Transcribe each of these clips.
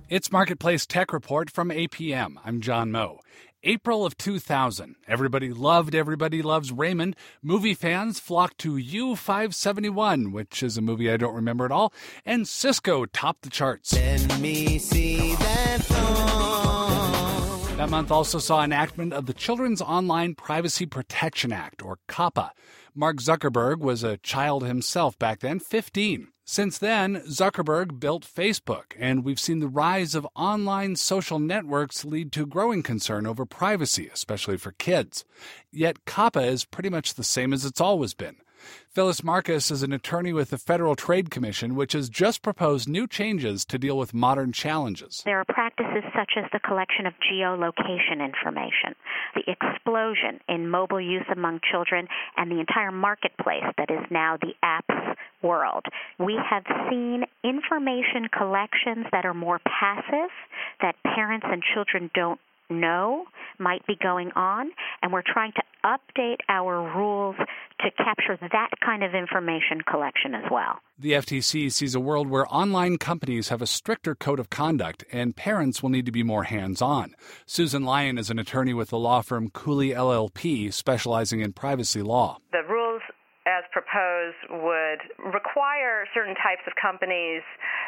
It's Marketplace Tech Report from APM. I'm John Moe. April of 2000. Everybody loves Raymond. Movie fans flocked to U-571, which is a movie I don't remember at all, and Cisco topped the charts. Let me see that phone. That month also saw enactment of the Children's Online Privacy Protection Act, or COPPA. Mark Zuckerberg was a child himself back then, 15. Since then, Zuckerberg built Facebook, and we've seen the rise of online social networks lead to growing concern over privacy, especially for kids. Yet COPPA is pretty much the same as it's always been. Phyllis Marcus is an attorney with the Federal Trade Commission, which has just proposed new changes to deal with modern challenges. There are practices such as the collection of geolocation information, the explosion in mobile use among children, and the entire marketplace that is now the apps world. We have seen information collections that are more passive, that parents and children don't know might be going on, and we're trying to update our rules to capture that kind of information collection as well. The FTC sees a world where online companies have a stricter code of conduct and parents will need to be more hands-on. Susan Lyon is an attorney with the law firm Cooley LLP, specializing in privacy law. The rules as proposed would require certain types of companies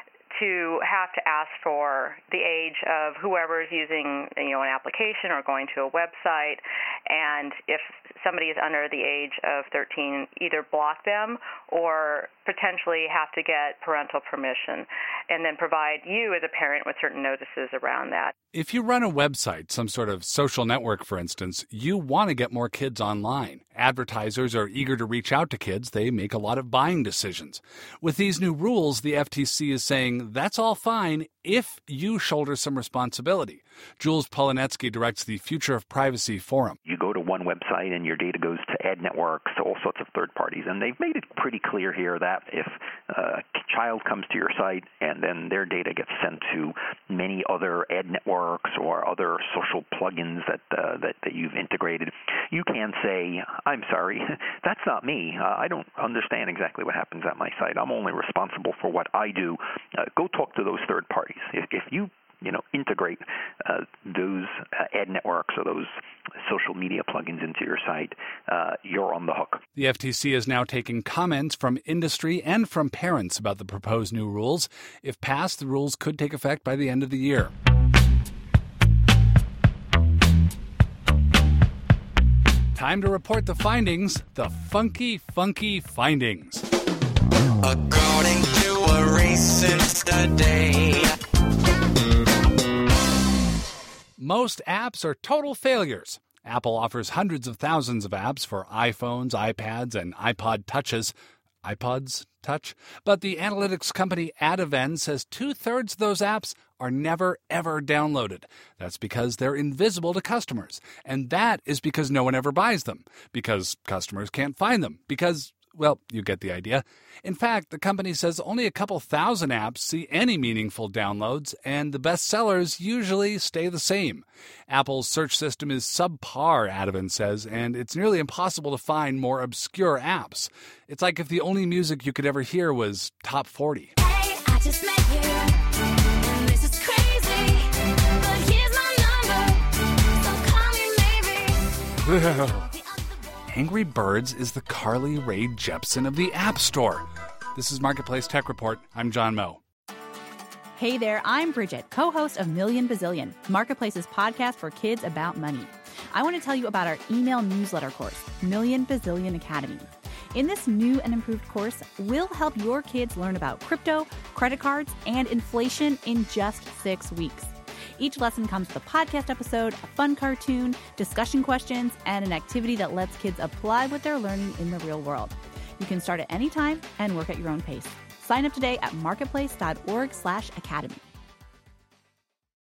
to have to ask for the age of whoever is using, an application or going to a website, and if somebody is under the age of 13, either block them or potentially have to get parental permission, and then provide you as a parent with certain notices around that. If you run a website, some sort of social network, for instance, you want to get more kids online. Advertisers are eager to reach out to kids. They make a lot of buying decisions. With these new rules, the FTC is saying that's all fine if you shoulder some responsibility. Jules Polonetsky directs the Future of Privacy Forum. You go to one website and your data goes to ad networks, all sorts of third parties. And they've made it pretty clear here that if a child comes to your site and then their data gets sent to many other ad networks or other social plugins that you've integrated, you can say, I'm sorry, that's not me. I don't understand exactly what happens at my site. I'm only responsible for what I do. Go talk to those third parties. If you integrate those ad networks or those social media plugins into your site, you're on the hook. The FTC is now taking comments from industry and from parents about the proposed new rules. If passed, the rules could take effect by the end of the year. Time to report the findings, the funky findings. According to a recent study, most apps are total failures. Apple offers hundreds of thousands of apps for iPhones, iPads, and iPod Touches. iPods Touch? But the analytics company Adaven says 2/3 of those apps are never, ever downloaded. That's because they're invisible to customers. And that is because no one ever buys them. Because customers can't find them. Because, well, you get the idea. In fact, the company says only a couple thousand apps see any meaningful downloads, and the best sellers usually stay the same. Apple's search system is subpar, Adaven says, and it's nearly impossible to find more obscure apps. It's like if the only music you could ever hear was top 40. Hey, I just met you. This is crazy, but here's my number, so call me maybe. Angry Birds is the Carly Rae Jepsen of the App Store. This is Marketplace Tech Report. I'm John Moe. Hey there, I'm Bridget, co-host of Million Bazillion, Marketplace's podcast for kids about money. I want to tell you about our email newsletter course, Million Bazillion Academy. In this new and improved course, we'll help your kids learn about crypto, credit cards, and inflation in just 6 weeks. Each lesson comes with a podcast episode, a fun cartoon, discussion questions, and an activity that lets kids apply what they're learning in the real world. You can start at any time and work at your own pace. Sign up today at marketplace.org/academy.